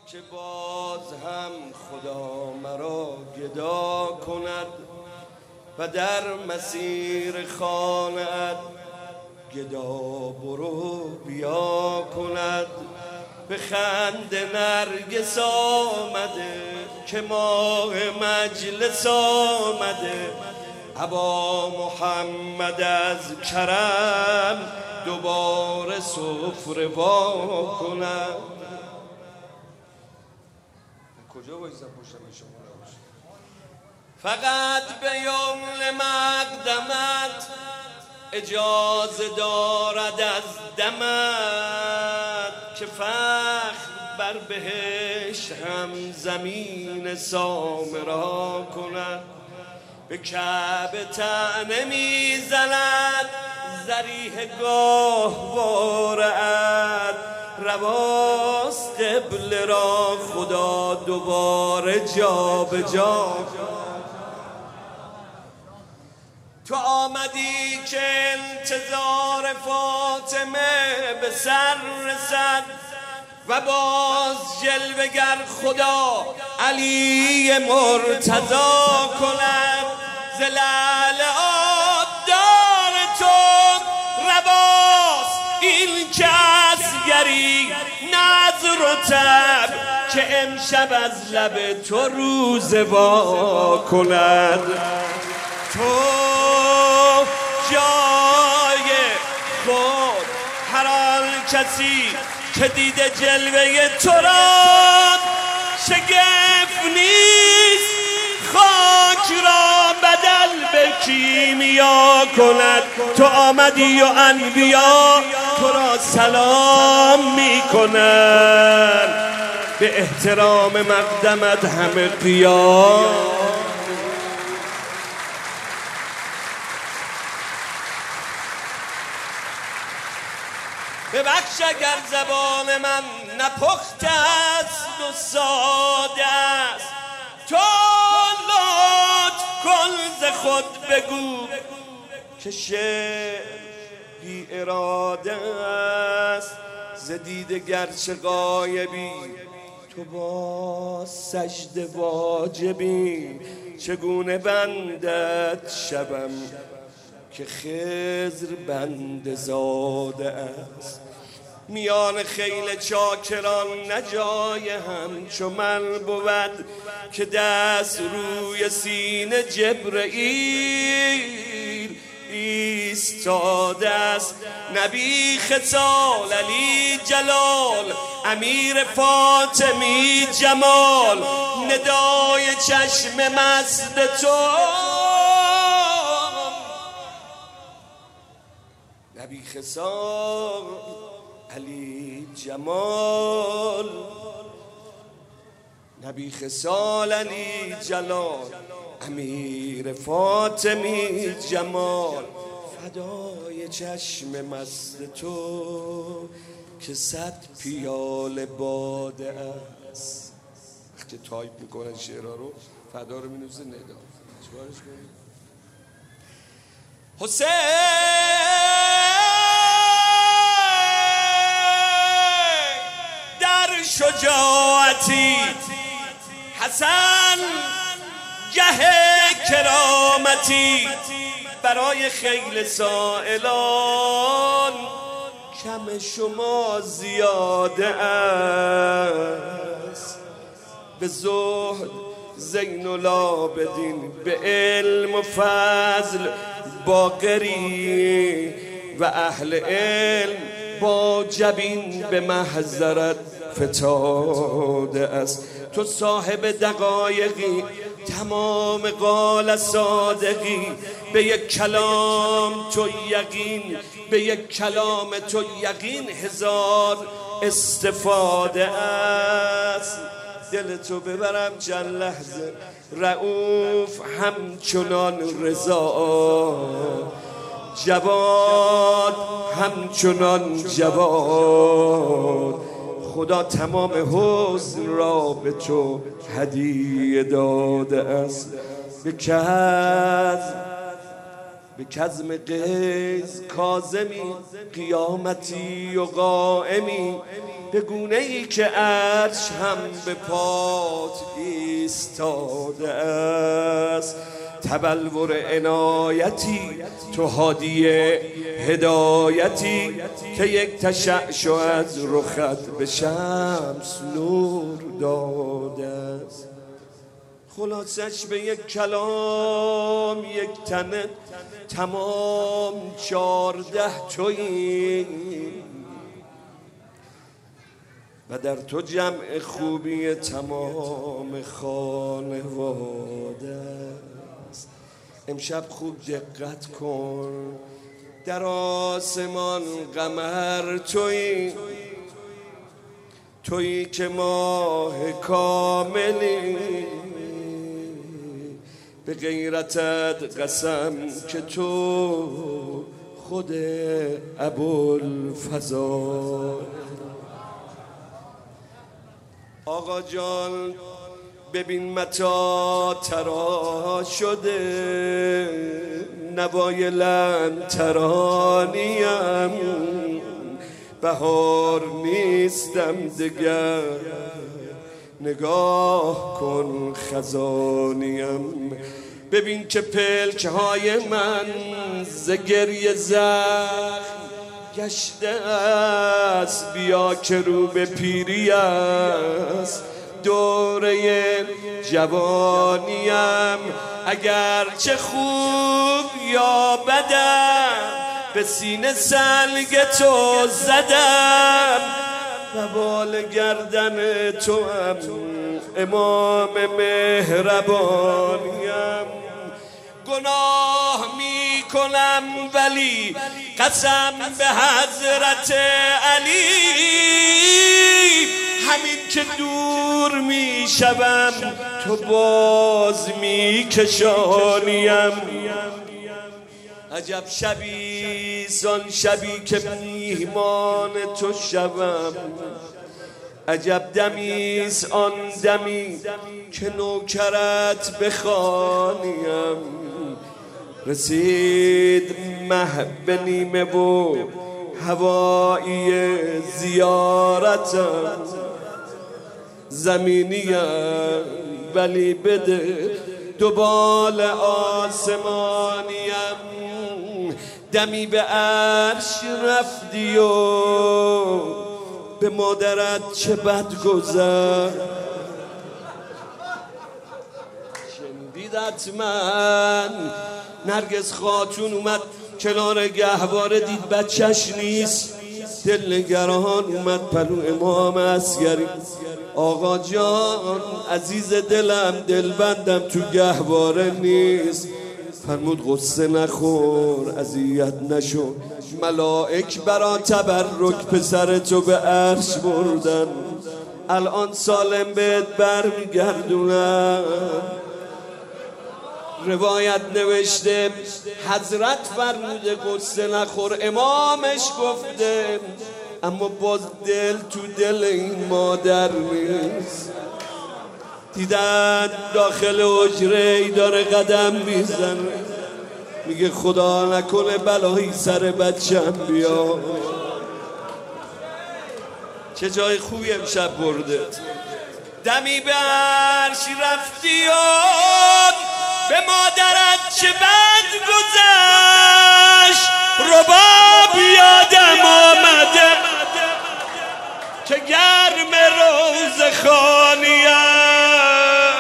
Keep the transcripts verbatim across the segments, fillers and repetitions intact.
که باز هم خدا مرا گدا کند و در مسیر خانه‌ات گدا برو بیا کند. به خنده نرگس آمده که ماه مجلس آمده، ابا محمد از کرم دوباره سفره وا کند. کجا بایستم پشتم شما نباشه؟ فقط به یمن مقدمت اجازه دارد از دمت که فخر بر بهشت هم زمین سامرا کند. به کعبه طعنه میزند ذریح گاهواره‌ات، رواست قبله را خدا دوباره جا به جا. تو آمدی که انتظار فاطمه به سر رسد و باز جلوگر خدا علی مرتضا کند. ز لعل آبدار تو رواست این که اسگری نظر و تب که امشب از لب تو روزه وا کند. تو جای خود هر آن کسی که دیده جلوه تو را شگفت نیست خاک را بدل به کیمیا کند. تو آمدی و انبیا تو را سلام می کنند، به احترام مقدمت همه قیام. ببخش اگر زبان من نپخته است و ساده است، تو لطف کن ز خود بگو که شعر بی اراده است. ز دیده گرچه غایبی تو با سجده واجبی، چگونه بندت شبم که خضر بنده زاده است. میان خیل چاکران نجای همچو من بود که دست روی سینه جبرئیل ایستاده است. نبی خصال علی جلال امیر فاطمی جمال، ندای چشم مست تو نبی خصال علی جمال، نبی خصال علی جلال امیر فاطمی جمال، فدای چشم مست تو که صد پیاله باده است. وقتی تایپ میکنن شعرها رو فدا رو مینویسه ندا چیکارش کنید؟ حسین در شجاعتی، حسن گه کرامتی، برای خیل سائلان کم شما زیاده است. به زهد زین العابدین، به علم و فضل باقری و اهل علم با جبین به محضرت فتاده است. تو صاحب دقایقی تمام قال صادقی، به یک کلام تو یقین، به یک کلام تو یقین هزار استفاده است. دل تو ببرم چند لحظه رؤوف همچنان رضا، جواد همچنان جواد، خدا تمام حسن را به تو هدیه داده است. به کذب به کظم قیز کاظمی قیامتی و قائمی به گونه ای که عرش هم به پات ایستاده است تبلور عنایتی تو هادی هدایتی که یک تشعشع از رخت به شمس نور داده است خلاصش به یک کلام یک تنه تمام چارده تویی و در تو جمع خوبی تمام خانواده است امشب خوب دقت کن در آسمان قمر تویی تویی که ماه کاملی به غیرتت قسم که تو خود ابوالفضل آقا جان ببین متا ترا شده نوای لن ترانیم بهار نیستم دگر نگاه کن خزانیم ببین که پلک های من ز گریه زخم گشته است بیا که رو به پیری است دوره جوانیم اگر چه خوب یا بدم به سینه سلگ تو زدم و بال گردن تو هم امام مهربانیم گناه می کنم ولی قسم به حضرت علی همین که دور می شوم تو باز می کشانیم عجب شبی زان شبی که میهمان تو شوم عجب دمیز آن دمی که نوکرت بخوانیم رسید مه به نیمه و هوایی زیارتم زمینیم ولی بده دوبال آسمانیم دمی به عرش رفتی و به مادرت چه بد گذر شنیدت من نرگس خاتون اومد کنار گهواره دید بچهش نیست دلنگران اومد پلو امام عسگری آقا جان عزیز دلم دلبندم تو گهواره نیست فرمود قصه نخور اذیت نشو ملائک برا تبرک پسر تو به عرش بردن الان سالم بهت برمیگردونم روایت نوشته حضرت فرموده قصه نخور امامش گفته اما باز دل تو دل این مادر نیست دیدن داخل حجره ای داره قدم میزنه میگه خدا نکنه بلایی سر بچم بیا چه جای خوبی امشب برده دمی به عرش رفتی و به مادرت چه بد گذشت رباب یادم آمده که گرم روز خانیم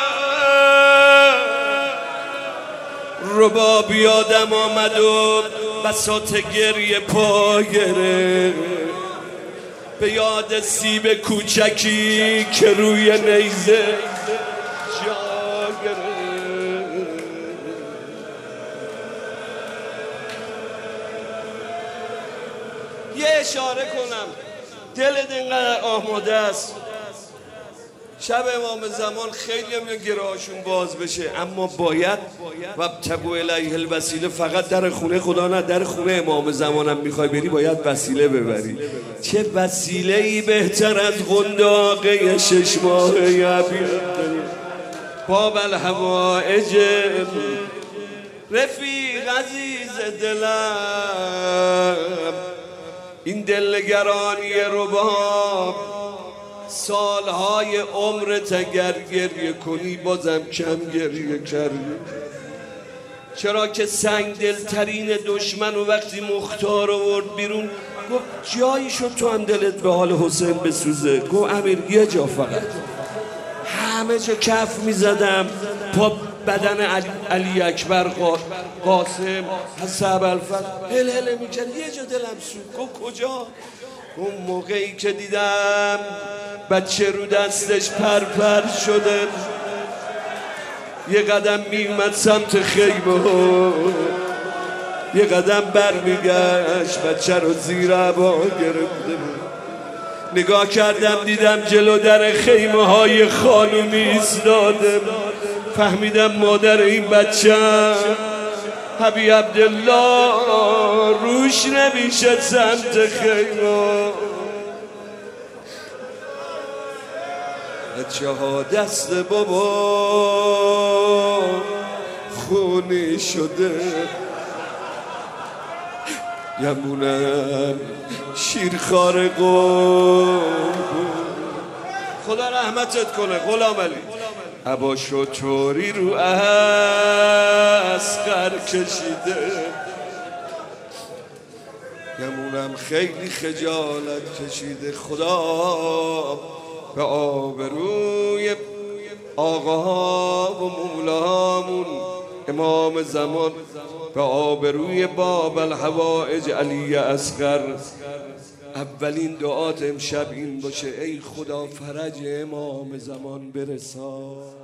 رباب یادم آمد و بساط گریه پا گرفت به یاد سیب کوچکی که روی نیزه جا گرفت یه اشاره کنم دلت اینقدر آماده است شب امام زمان خیلی هم گرهاشون باز بشه اما باید و ابتغوا الیه الوسیله فقط در خونه خدا نه در خونه امام زمانم میخوای بری باید وسیله ببری چه وسیله ای بهتر از قنداقه شش ماهه عبید باب الحوائج رفیق عزیز دلم، این دلگرانی رباب سالهای عمرت اگر گریه کنی بازم کم گریه کردی. چرا که سنگ دلترین دشمن و وقتی مختار آورد بیرون گفت جایی شد تو هم دلت به حال حسین بسوزه؟ گفت امیر یه جا فقط. همه جا کف میزدم پا بدن علی, علی اکبر قاسم حسن ابوالفضل هل هل میکرد، یه جا دلم سوخت. گفت کجا؟ اون موقعی که دیدم بچه رو دستش پرپر شده، یه قدم میومد سمت خیمه، یه قدم برمیگشت بچه رو زیر عبا گرفته بود. نگاه کردم دیدم جلو در خیمه های خانومی ایستاده، فهمیدم مادر این بچه حبی عبدالله روش نمیشه سمت خیمه. بچه ها دست بابا خونی شده، گمونم شیرخوار قوم. خدا رحمتت کنه غلام علی. عبا شطوری رو اسقر کشیده، گمونم خیلی خجالت کشیده. خدا به آبروی آقاها و مولاهامون امام زمان، به آبروی باب الحوائج علی اصغر، اولین دعات امشب این باشه ای خدا فرج امام زمان برسان.